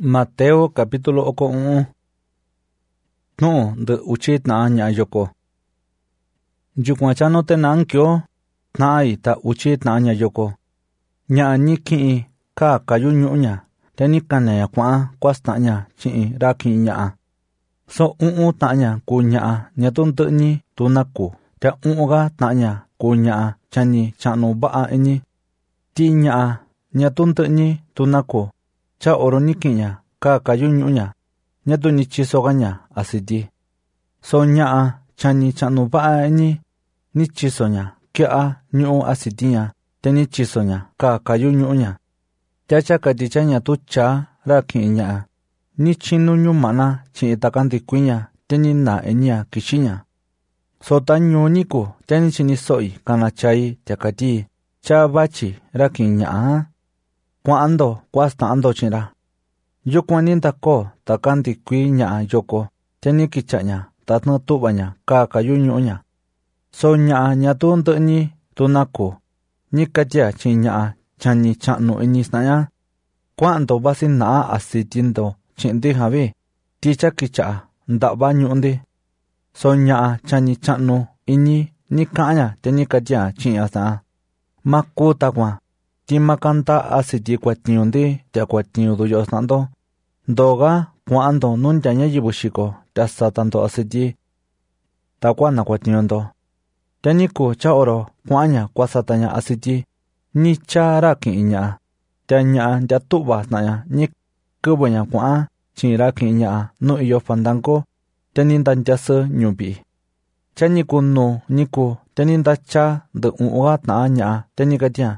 Mateo capítulo 1. No de uchit na nya yoko. Yukwachano te nankyo nai ta uchit na nya yoko. Nya niki ka kayu nyunya. Teni kanaya kwasta nya chi raki nya. So tanya ku nya tunni tunaku. Te ga tanya ku nya chani chanu ba ini. Ti nya tunni tunaku. Cha oro nikinya ka kayu nyunya. Nyatu ni chisoganya asidi. So chani chanu ba ini. Ni chisonya kia nyu asidinya. Teni chisonya ka kayu nyunya. Tiacha katichanya tu cha raki nya. Ni chinu nyumana chi itakanti kuinya. Teni na enya kishinya. So tanyo niku teni chini soi kanachai tiakati. Cha bachi raki nya. Kwasta ando chira. Yoko ninta ko takanti kui nya yoko. Teni kichanya tatno tubanya ka kayu nyunya. So nya tu ni tunako. Ni katia chi nya chani chanu ini snaya. Kwando basin na asitindo chindi habi. Ticha kicha ndaba nyundi. So nya chani chanu ini ni kanya teni katia chi asa. Makuta kwa. Timakanta asiti kwa tiundi tia kwa tiudu yosnando. Doga kwando nuntanya yibushiko tia satando asiti. Takwa na kwa tiundo. Teniku cha oro kwanya kwa satanya asiti. Ni cha raki inya. Tia tia tuba snaya ni kubonya kwa chi raki inya no iyo fandanko. Tenindan jasa nyubi. Chaniku no niku teninda cha de uat na anya tenikatia.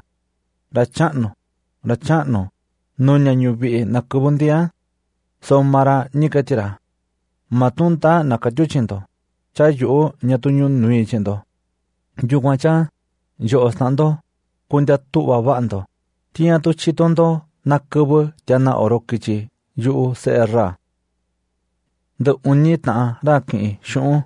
Rachano, nunya nyubi na kubundia, so mara nikatira. Matunta nakajuchindo, cha yu nyatunyun nui chindo. Yuguacha, yo ostando, kundia tuwa bando, tia tu chitondo, nakubu tiana orokichi, yu seera. De unita raki shun.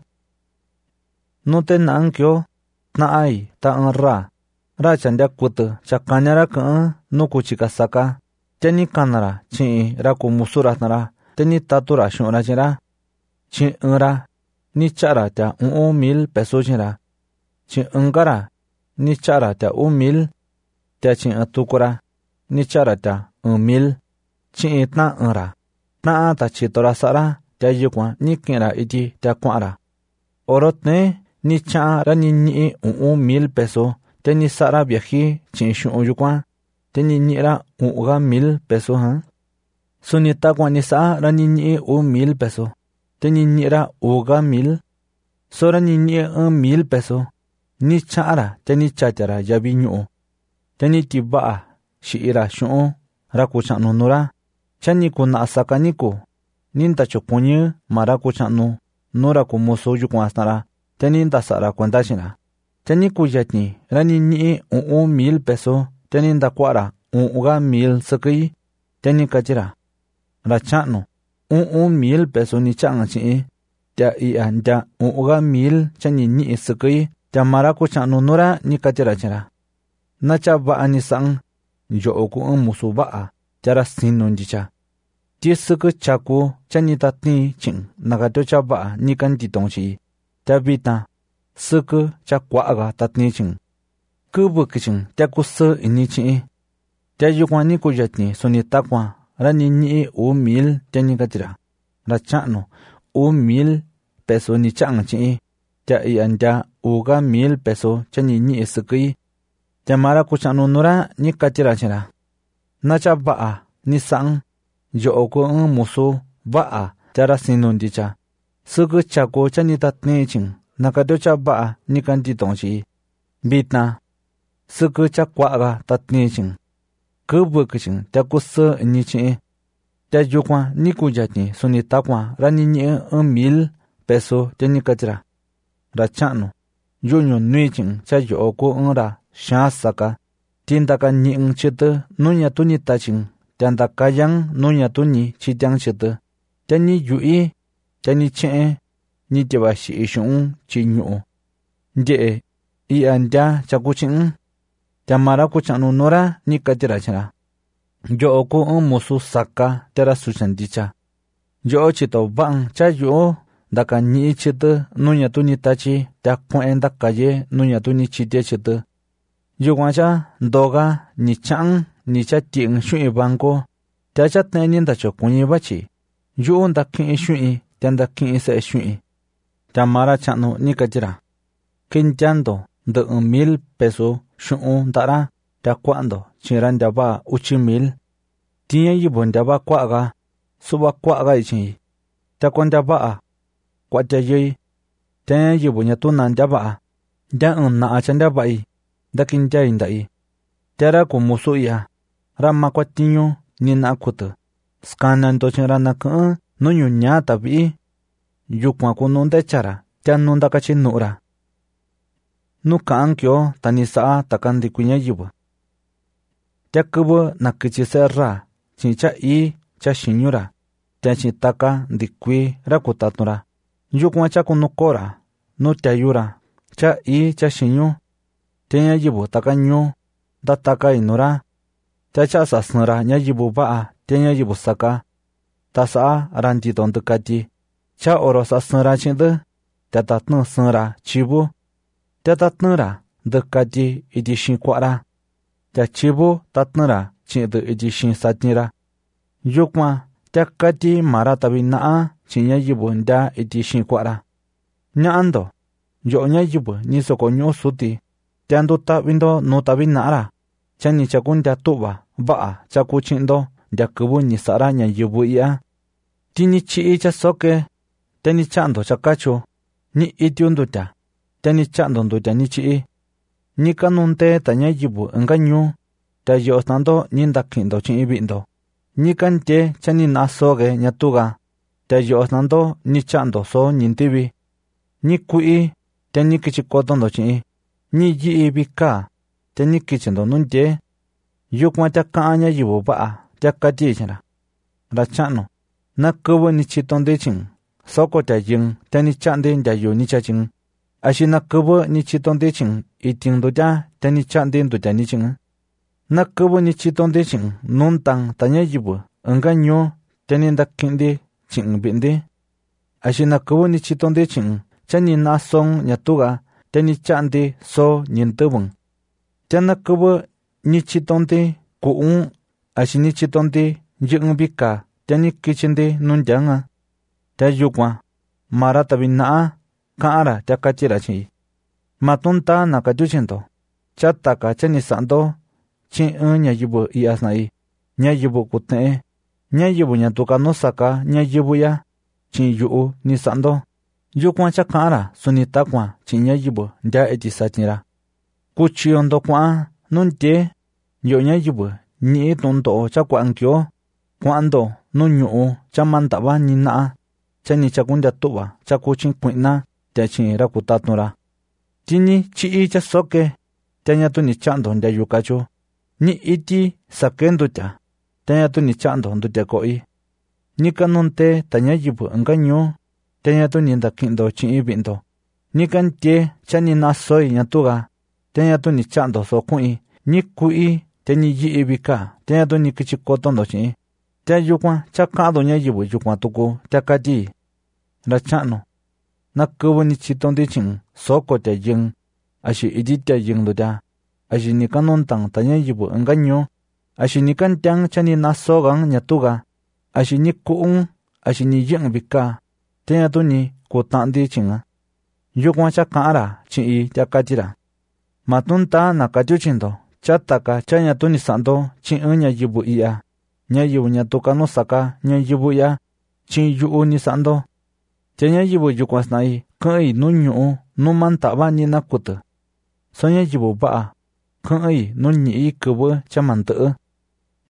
Nute nankyo, na ai ta ra. Rachandia kutu chakanyara ka nuku chikasaka. Teni kanara chi raku musuratnara. Teni tatura shunra chira. Chi ni chara tia 1,000 pesos chira. Chi ngara ni chara tia 1,000. Tia chi tukura ni chara tia 1,000. Chi ta ta chitora sara tia yukwa ni kira iti tia kwara. Orotne ni chara ni 1,000 pesos. Teni sara viaji chi shun yukwa. Teni nira 1,000 pesos ha. Sunita kwa ni sara ni 1,000 pesos. Teni nira 1,000. Sora ni 1,000 pesos. Ni chara teni chatara yabi nyu. Teni tibaa shiira shun raku chanu nura. Chani kuna asaka niku. Ninta chokunye maraku chanu nura kumuso yukwa asnara. Teni nta sara kwenta shina. Teni kuyatni rani 1,000 pesos. Teni nda kwara 1,000 sakai. Teni kachira. Rachano 1,000 pesos ni changa chi. Tia nda 1,000 chani ni sakai. Tia maraku chanu nura ni kachira chira. Nacha baa ni sang. Yo oku musu baa. Tiara sinun jicha. Tia sakai chaku chani tatni ching. Nagato cha baa ni kanti tongchi. Tia bita. Suku cha kwaga tatni ching. Kubu kiching tia kusu ini chi. Tia yukwa ni kuyatni suni takwa rani 1,000 tia ni katira. Rachano 1,000 pesos ni chang chi. Tia ianja 1,000 pesos chani ni sukui. Tia mara kuchanu nura ni katira chira. Nacha baa ni sang. Yo oku musu baa tiara sinun dicha. Suku chako chani tatni ching. Nakadocha baa ni kanti tongchi. Bitna. Suku chakwaga tatni ching. Kubu kiching tia kusu ni chi. Tia yukwa ni kuyatni suni takwa rani 1,000 pesos teni kachira. Rachano. Yunyo nui ching cha yo oku ngra shan saka. Tindaka ni chitu nunya tuni taching. Tianda kayang nunya tuni chitiang chitu. Teni yui. Teni chee. Ni tiba shi ishun chi nyu. Nde anja chakuchin. Tamara kuchanu nora ni katira chira. Yo ku musu saka tera suchandicha. Yo chito bang cha yo daka ni chite nunya tu ni tachi ta kuen da kaye nunya tu ni chite chite. Yo guacha doga ni chang ni cha ting shui banko ta cha tenin da cho kunyi bachi. Yo da kin shui tenda kin se shui. Tamara chano ni kajira. Kinchando de 1,000 pesos shu'un dara ta cuando chiran daba 8,000. Tiene yibon daba kwaga suba kwaga ichi. Ta kwanda ba kwa ta yi. Ta yibon ya tunan daba. Da na achanda bai. Da kinja indai. Tera ku musu ya. Rama kwa tinyo ni na kutu. Skanan to chiran na kan nunyu nya tabi. Yukwa kununda chara. Ta nunda kachin nura. Nukaan kyo tanisa takan di kunya yibu. Tia kubo na kichise ra, chincha I cha shinyura, tia chintaka di kui rakutatura. Yukwa cha kunukora, nu tia yura, cha I cha shinyu, tia yibu taka nyu, da taka inura, tia cha sasnura nya yibu baa, tia yibu saka, ta saa ranjidon dekati, cha oro sasnura chindu, tia tatnu snura chibu, tia tatnura dekati iti shinkwara. Tia chibu tatnura chindu iti shin satnira. Yukwa tia kati mara tabi naa chinya yibu nda iti shinkwara. Nya ando, yo nya yibu nisoko nyo suti, tia ndu tabindo no tabi naara. Chani chakun tia tuba, baa chaku chindo, tia kubu nisara nya yibu ia. Tini chi cha soke, tia ni chando chakacho, ni itiundu tia. Tani chando ndu tani chi. Ni kanunte tanya yibu engañu. Ta yo stando ninda kindo chi ibindo. Ni kante chani nasoge nyatuga. Ta yo stando ni chando so nintibi. Ni kui tani kichikotondo chi. Ni yi ibika. Tani kichindo nunte. Yukma ta kaanya yibu baa. Ta kati chara. Rachano. Na kubo ni chitonde ching. Soko ta ying. Tani chande nda yo ni chaching. Ashina kubo ni chitonde ching iting do ja tani chande do ja ni ching. Na kubo ni chitonde ching nuntang tanya yibu enga nyo tani nda kindi ching bindi. Ashina kubo ni chitonde ching chani na song nyatuga tani chande so nyintubung. Chana kubo ni chitonde kuung ashini chitonde yung bika tani kichinde nunjanga. Ta yukwa mara tabi naa kaara tia kachira chi. Matunta nakachuchinto. Chataka chani sando. Chin nya yibu I asnai. Nya yibu kutne. Nya yibu nyatuka no saka nya yibu ya. Chin yu ni sando. Yukwa cha kaara sunita kwa chin nya yibu nda eti sachinira. Kuchiondo kwa nunte. Yo nya yibu ni tonto cha kwa ankyo. Kwando nunyu cha mandaba ni naa. Chani chakunda tuba cha kuchin kwina. Tia chin rakutatnura. Tini chi cha soke. Tia tu ni chando nda yukacho. Ni iti sakendo tia. Tia tu ni chando ndu tia koi. Ni kanunte tanya yibu engaño. Tia tu ni nda kindo chin ibindo. Ni kante chani nasoi nyatuga. Tia tu ni chando so kui. Ni kui teni yi ibika. Tia tu ni kichikotondo chin. Tia yukwa cha kado nya yibu yukwa tuku. Tia kati. Rachano. Na kubo ni chitonde ching soko tia ying. Ashi iti tia ying do tia. Ashi ni kanuntang tanya yibu engaño. Ashi ni kantang chani nasogang nyatuga. Ashi ni kuung. Ashi ni ying bika. Tia tu ni kutandi chinga. Yukwa cha kaara chi tia kachira. Matunta nakachuchindo. Chataka chanya tu ni sando chin nya yibu ia. Nya yibu nyatuka no saka nya yibu ya. Chin yu ni sando. Tia yibu yukwa snai. Kai nu nyu nu mantaba ni nakutu. Sonya yibu baa. Kai nu nyi kubu cha mantu.